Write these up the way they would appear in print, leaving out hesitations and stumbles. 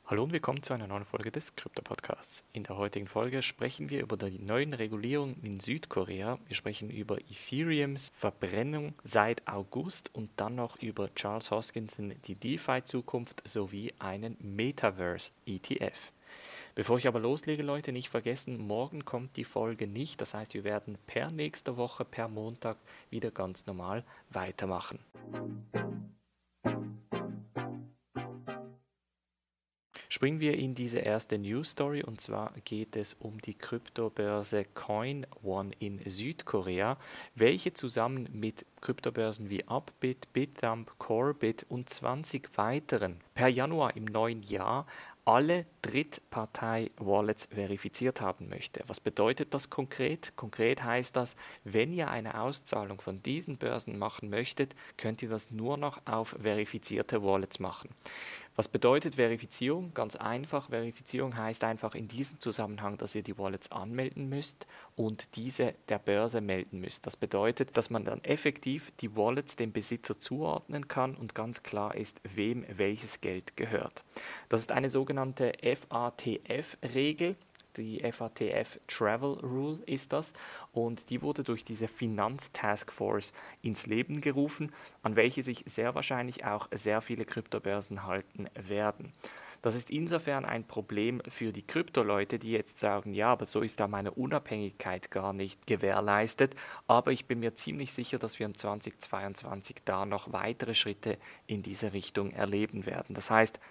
Hallo und willkommen zu einer neuen Folge des Krypto-Podcasts. In der heutigen Folge sprechen wir über die neuen Regulierungen in Südkorea. Wir sprechen über Ethereums Verbrennung seit August und dann noch über Charles Hoskinson, die DeFi-Zukunft sowie einen Metaverse-ETF. Bevor ich aber loslege, Leute, nicht vergessen, morgen kommt die Folge nicht. Das heißt, wir werden per nächster Woche, per Montag wieder ganz normal weitermachen. Springen wir in diese erste News Story, und zwar geht es um die Kryptobörse CoinOne in Südkorea, welche zusammen mit Kryptobörsen wie Upbit, Bitdump, Corebit und 20 weiteren per Januar im neuen Jahr alle Drittpartei-Wallets verifiziert haben möchte. Was bedeutet das konkret? Konkret heißt das, wenn ihr eine Auszahlung von diesen Börsen machen möchtet, könnt ihr das nur noch auf verifizierte Wallets machen. Was bedeutet Verifizierung? Ganz einfach, Verifizierung heißt einfach in diesem Zusammenhang, dass ihr die Wallets anmelden müsst und diese der Börse melden müsst. Das bedeutet, dass man dann effektiv die Wallets dem Besitzer zuordnen kann und ganz klar ist, wem welches Geld gehört. Das ist eine sogenannte FATF-Regel. Die FATF Travel Rule ist das, und die wurde durch diese Finanztaskforce ins Leben gerufen, an welche sich sehr wahrscheinlich auch sehr viele Kryptobörsen halten werden. Das ist insofern ein Problem für die Kryptoleute, die jetzt sagen, ja, aber so ist da meine Unabhängigkeit gar nicht gewährleistet, aber ich bin mir ziemlich sicher, dass wir im 2022 da noch weitere Schritte in diese Richtung erleben werden. Das heißt,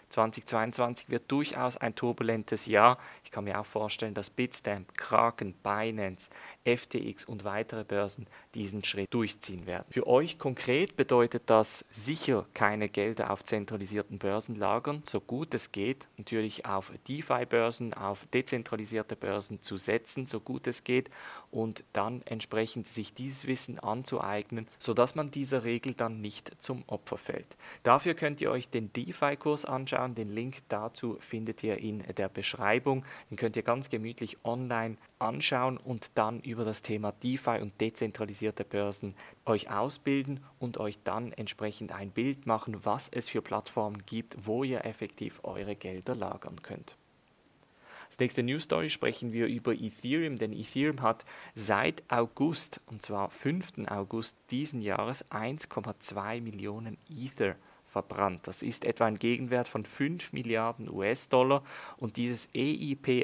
2022 wird durchaus ein turbulentes Jahr. Ich kann mir auch vorstellen, dass Bitstamp, Kraken, Binance, FTX und weitere Börsen diesen Schritt durchziehen werden. Für euch konkret bedeutet das sicher keine Gelder auf zentralisierten Börsen lagern, so gut es geht, natürlich auf DeFi-Börsen, auf dezentralisierte Börsen zu setzen, so gut es geht, und dann entsprechend sich dieses Wissen anzueignen, sodass man dieser Regel dann nicht zum Opfer fällt. Dafür könnt ihr euch den DeFi-Kurs anschauen, den Link dazu findet ihr in der Beschreibung, den könnt ihr ganz gemütlich online anschauen und dann über das Thema DeFi und dezentralisierte Börsen euch ausbilden und euch dann entsprechend ein Bild machen, was es für Plattformen gibt, wo ihr effektiv eure Gelder lagern könnt. Als nächste News Story sprechen wir über Ethereum, denn Ethereum hat seit August, und zwar 5. August diesen Jahres, 1,2 Millionen Ether verbrannt. Das ist etwa ein Gegenwert von 5 Milliarden US-Dollar, und dieses EIP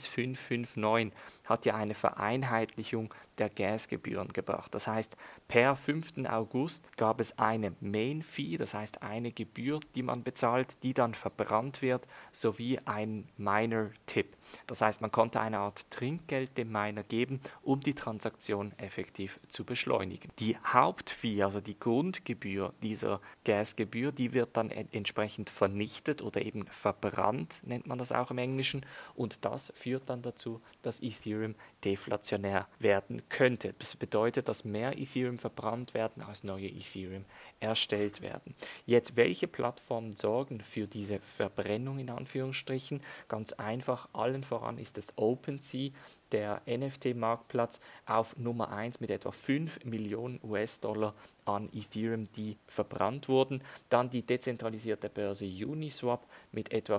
1559 hat ja eine Vereinheitlichung der Gasgebühren gebracht. Das heißt, per 5. August gab es eine Main-Fee, das heißt eine Gebühr, die man bezahlt, die dann verbrannt wird, sowie ein Miner-Tip. Das heißt, man konnte eine Art Trinkgeld dem Miner geben, um die Transaktion effektiv zu beschleunigen. Die Hauptfee, also die Grundgebühr dieser Gasgebühr, die wird dann entsprechend vernichtet oder eben verbrannt, nennt man das auch im Englischen, und das führt dann dazu, dass Ethereum deflationär werden könnte. Das bedeutet, dass mehr Ethereum verbrannt werden, als neue Ethereum erstellt werden. Jetzt, welche Plattformen sorgen für diese Verbrennung in Anführungsstrichen? Ganz einfach, allen voran ist es OpenSea, der NFT-Marktplatz, auf Nummer 1 mit etwa 5 Millionen US-Dollar an Ethereum, die verbrannt wurden. Dann die dezentralisierte Börse Uniswap mit etwa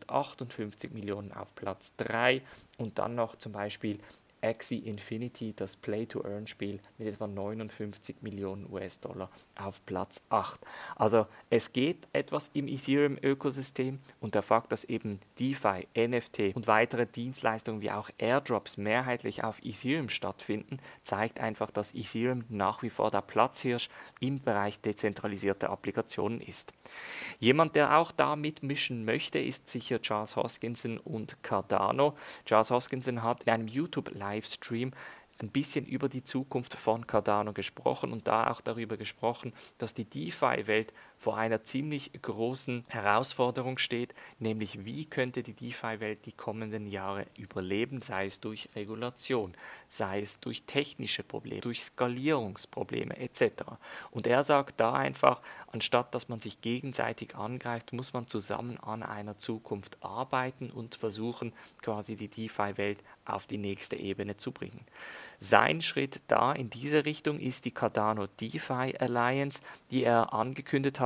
458 Millionen auf Platz 3, und dann noch zum Beispiel Axie Infinity, das Play-to-Earn-Spiel, mit etwa 59 Millionen US-Dollar auf Platz 8. Also es geht etwas im Ethereum-Ökosystem, und der Fakt, dass eben DeFi, NFT und weitere Dienstleistungen wie auch Airdrops mehrheitlich auf Ethereum stattfinden, zeigt einfach, dass Ethereum nach wie vor der Platzhirsch im Bereich dezentralisierte Applikationen ist. Jemand, der auch da mitmischen möchte, ist sicher Charles Hoskinson und Cardano. Charles Hoskinson hat in einem YouTube-Livestream ein bisschen über die Zukunft von Cardano gesprochen und da auch darüber gesprochen, dass die DeFi-Welt vor einer ziemlich großen Herausforderung steht, nämlich wie könnte die DeFi-Welt die kommenden Jahre überleben, sei es durch Regulation, sei es durch technische Probleme, durch Skalierungsprobleme etc. Und er sagt da einfach, anstatt dass man sich gegenseitig angreift, muss man zusammen an einer Zukunft arbeiten und versuchen, quasi die DeFi-Welt auf die nächste Ebene zu bringen. Sein Schritt da in diese Richtung ist die Cardano DeFi Alliance, die er angekündigt hat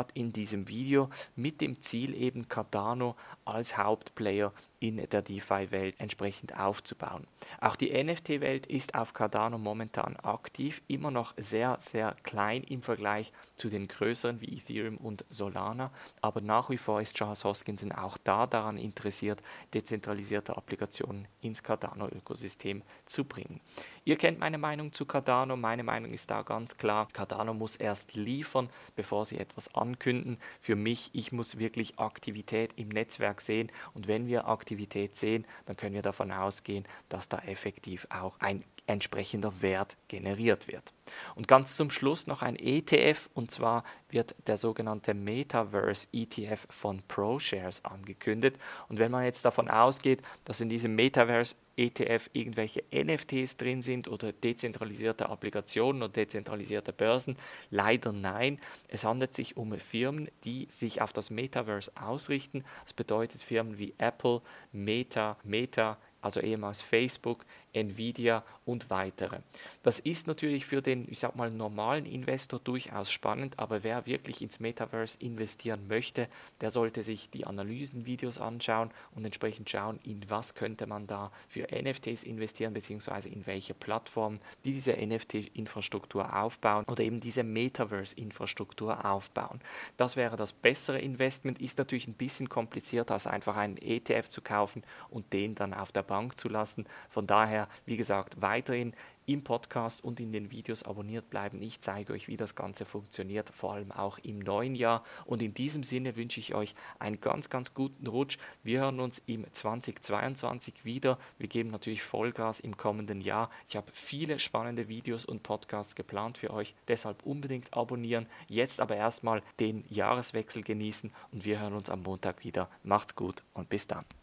hat in diesem Video mit dem Ziel eben Cardano als Hauptplayer in der DeFi-Welt entsprechend aufzubauen. Auch die NFT-Welt ist auf Cardano momentan aktiv, immer noch sehr, sehr klein im Vergleich zu den größeren wie Ethereum und Solana, aber nach wie vor ist Charles Hoskinson auch da daran interessiert, dezentralisierte Applikationen ins Cardano-Ökosystem zu bringen. Ihr kennt meine Meinung zu Cardano, meine Meinung ist da ganz klar, Cardano muss erst liefern, bevor sie etwas ankünden. Für mich, ich muss wirklich Aktivität im Netzwerk sehen und wenn wir Aktivität sehen, dann können wir davon ausgehen, dass da effektiv auch ein entsprechender Wert generiert wird. Und ganz zum Schluss noch ein ETF, und zwar wird der sogenannte Metaverse ETF von ProShares angekündigt. Und wenn man jetzt davon ausgeht, dass in diesem Metaverse ETF irgendwelche NFTs drin sind oder dezentralisierte Applikationen oder dezentralisierte Börsen, leider nein. Es handelt sich um Firmen, die sich auf das Metaverse ausrichten. Das bedeutet Firmen wie Apple, Meta, also ehemals Facebook, Nvidia und weitere. Das ist natürlich für den, ich sag mal, normalen Investor durchaus spannend, aber wer wirklich ins Metaverse investieren möchte, der sollte sich die Analysenvideos anschauen und entsprechend schauen, in was könnte man da für NFTs investieren, beziehungsweise in welche Plattformen, die diese NFT-Infrastruktur aufbauen oder eben diese Metaverse-Infrastruktur aufbauen. Das wäre das bessere Investment, ist natürlich ein bisschen komplizierter als einfach einen ETF zu kaufen und den dann auf der Bank zu lassen. Von daher, wie gesagt, weiterhin im Podcast und in den Videos abonniert bleiben. Ich zeige euch, wie das Ganze funktioniert, vor allem auch im neuen Jahr. Und in diesem Sinne wünsche ich euch einen ganz, ganz guten Rutsch. Wir hören uns im 2022 wieder. Wir geben natürlich Vollgas im kommenden Jahr. Ich habe viele spannende Videos und Podcasts geplant für euch. Deshalb unbedingt abonnieren. Jetzt aber erstmal den Jahreswechsel genießen und wir hören uns am Montag wieder. Macht's gut und bis dann.